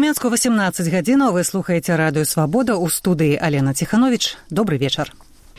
Мінску 18 гадзінаў. Вы слухаеце радыё «Свабода», у студыі Алена Ціхановіч. Добры вечар.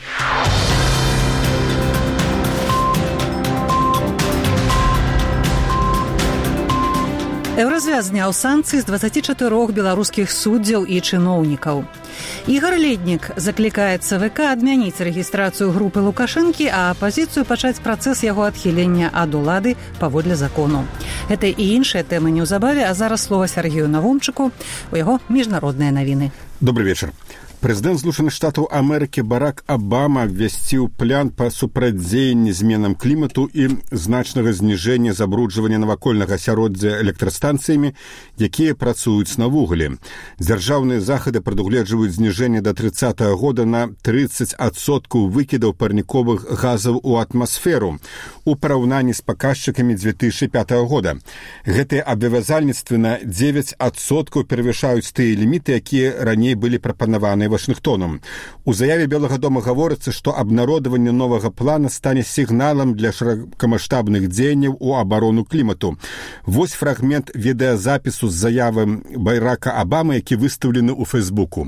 Еўразвяз зняў санкцыі з 24 беларускіх суддзяў і чыноўнікаў. Ігор Леднік заклікае ЦВК адмяніць рэгістрацыю групы Лукашэнкі, а апазіцыю пачаць працэс яго адхілення ад улады паводле закону. Гэта і іншыя тэмы неўзабаве, а зараз слова Сергею Навумчыку, у яго міжнародныя навіны. Добрый вечер. Прэзідэнт Злучаных Штатаў Амерыкі Барак Абама абвясціў план па супрацьдзеянні зменам клімату і значнага зніжэння забруджвання навакольнага асяроддзя электрастанцыямі, якія працуюць на вуглі. Дзяржаўныя захады прадугледжваюць зніжэнне да 30-го года на 30% выкідаў парніковых газаў у атмасферу у параўнанні з паказчыкамі 2005 года. Гэтыя абавязальніцтвы на 9% перавышаюць тыя ліміты, якія раней былі прапанаваны Вашингтоном. У заяве Белага дома гаворыцца, што абнародаванне новага плана стане сігналам для шырокамаштабных дзеянняў у абарону клімату. Вось фрагмент відэазапісу з заявы Барака Абамы, які выстаўлены ў Фейсбуку.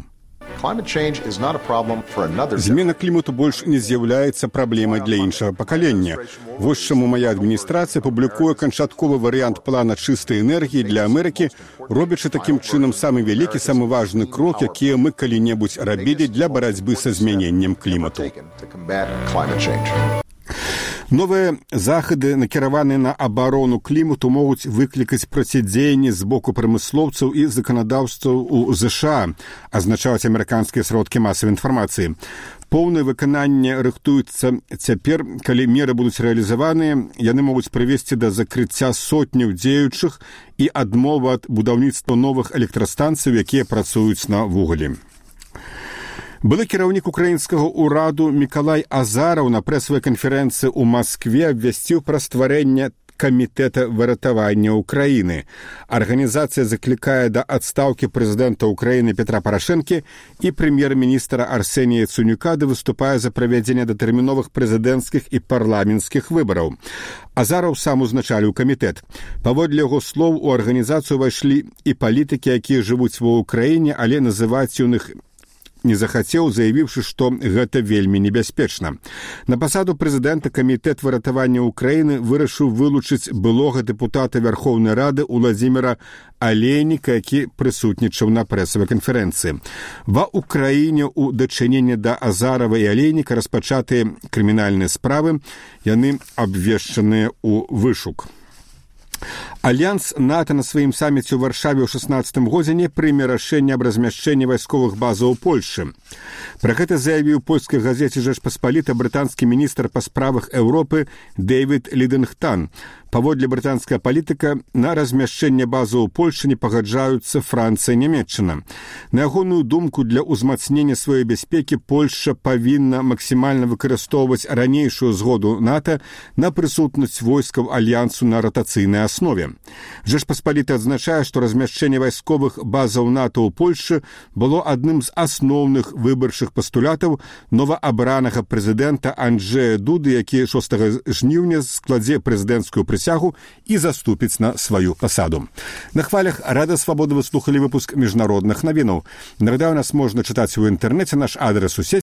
Змена клімату больш не з'яўляецца праблемай для іншага пакалення. Вось чаму мая адміністрацыя публікуе канчатковы варыянт плана чыстай энергіі для Амерыкі, робячы такім чынам самы вялікі, самы важны крок, які мы калі-небудзь рабілі для барацьбы са змяненнем клімату. Новыя захады, накіраваныя на абарону клімату, могуць выклікаць процідзеянне з боку прамыслоўцаў і заканадаўцаў у ЗША, азначаюць амерыканскія сродкі масавай інфармацыі. Поўнае выкананне рыхтуецца цяпер, калі меры будуць рэалізаваныя, яны могуць прывесці да закрыцця сотняў дзеючых і адмовы ад будаўніцтва новых электрастанцый, якія працуюць на вуглі. Былы кіраўнік украінскага ўраду Мікалай Азараў на прэсавай канферэнцыі ў Маскве абвясціў пра стварэнне камітэта выратавання Украіны. Арганізацыя заклікае да адстаўкі прэзідэнта Украіны Петра Парашэнкі і прэм'ер-міністра Арсенія Яценюка, ды выступае за правядзенне датэрміновых прэзідэнцкіх і парламенцкіх выбараў. Азараў сам узначаліў камітэт. Паводле яго слоў, у арганізацыю ўвайшлі і палітыкі, якія жывуць ва ўкраіне, але называць ён іх не захацеў, заявіўшы, што гэта вельмі небяспечна. На пасаду прэзідэнта камітэт выратавання Украіны вырашыў вылучыць былога дэпутата Вярхоўнай Рады Уладзіміра Алейніка, які прысутнічаў на прэсавай канферэнцыі. Ва Украіне ў дачыненні да Азарава і Алейніка распачатыя крымінальныя справы, яны абвешчаныя ў вышук. Альянс НАТО на сваім саміце ў Варшаве ў 16 годзе не прыме рашэнне аб размяшчэнні вайсковых базаў у Польшы. Пра гэта заявіў польскай газеце «Жэчпаспаліта» брытанскі міністр па справах Еўропы Дэвід Лідынгтан. Паводле брытанская палітыка, на размяшчэнне базаў у Польшы не пагаджаюцца Францыя і Нямецчына. На ягоную думку, для ўзмацнення сваёй бяспекі Польшча павінна максімальна выкарыстоўваць ранейшую згоду НАТО на прысутнасць войскаў альянсу на ратацыйнай аснове. Жэчпаспаліта адзначае, што размяшчэнне вайсковых базаў НАТО ў Польшы было адным з асноўных выбарчых пастулятаў новаабранага прэзідэнта Анджэя Дуды, які 6 жніўня складзе прэзідэнцкую прысягу і заступіць на сваю пасаду. На хвалях Радыё Свабода вы слухалі выпуск міжнародных навінаў. Нагадаю, нас можна чытаць у інтэрнэце, наш адрес у сеці